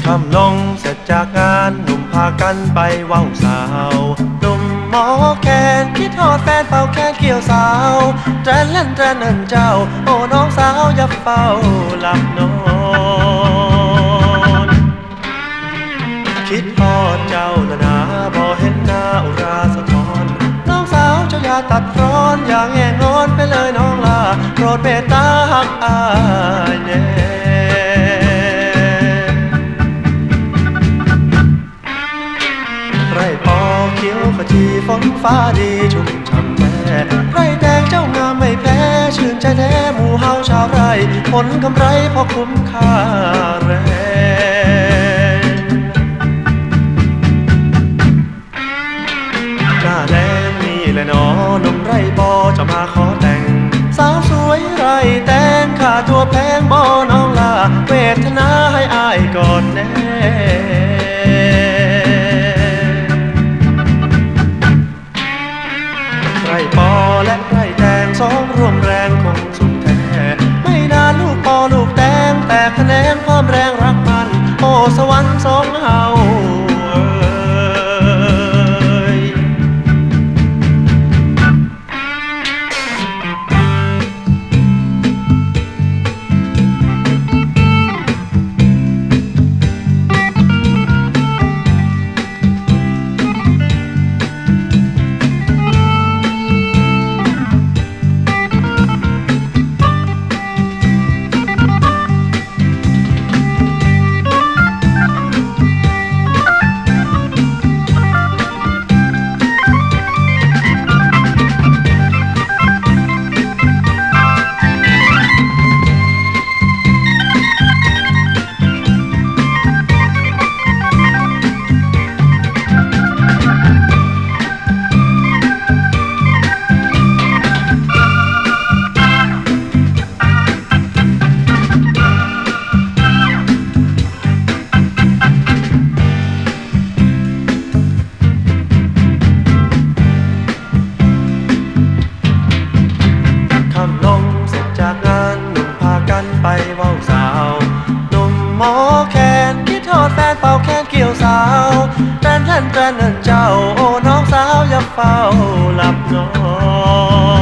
ค่ำลงเสร็จจากงานหนุ่มพากันไปว่าวสาวหนุ่มหมอแคนคิดทอดแฟนเป่าแคนเกี่ยวสาวแตรนเล่นแตรนเอินเจ้าโอ้น้องสาวอย่าเฝ้าหลับนอนคิดทอดเจ้าละนาบ่เห็นหน้าอุราสะท้อนน้องสาวเจ้าอย่าตัดร้อนอย่าแง่งอนไปเลยน้องลาโปรดเมตตาหักอายแน่ไรปอเขียวขจีฝนฟ้าดีชุ่มฉ่ำแท้ไรแดงเจ้างามไม่แพ้ชื่นใจแท้หมู่เฮาชาวไร่ผลกำไรพอคุ้มค่าแรงหน้าแดงนี่แหละน้อนมไรปอจะมาขอแต่งสาวสวยไรแต่งค่าตัวแพงบ่น้องลาเวทนาให้อายก่อนแน่ไรปอและไรแตงสองร่วมแรงคงสุดแท้ไม่นานลูกปอลูกแตงแต่คะแนนความแรงรักมันโอ้สวรรค์สองเฮาไปว่าวสาวหนุ่มหมอแคนคิดทอดแฟนเป่าแคนเกี่ยวสาวแตรนเล่นแตรนเอินเจ้าโอ้น้องสาวอย่าเฝ้าหลับนอน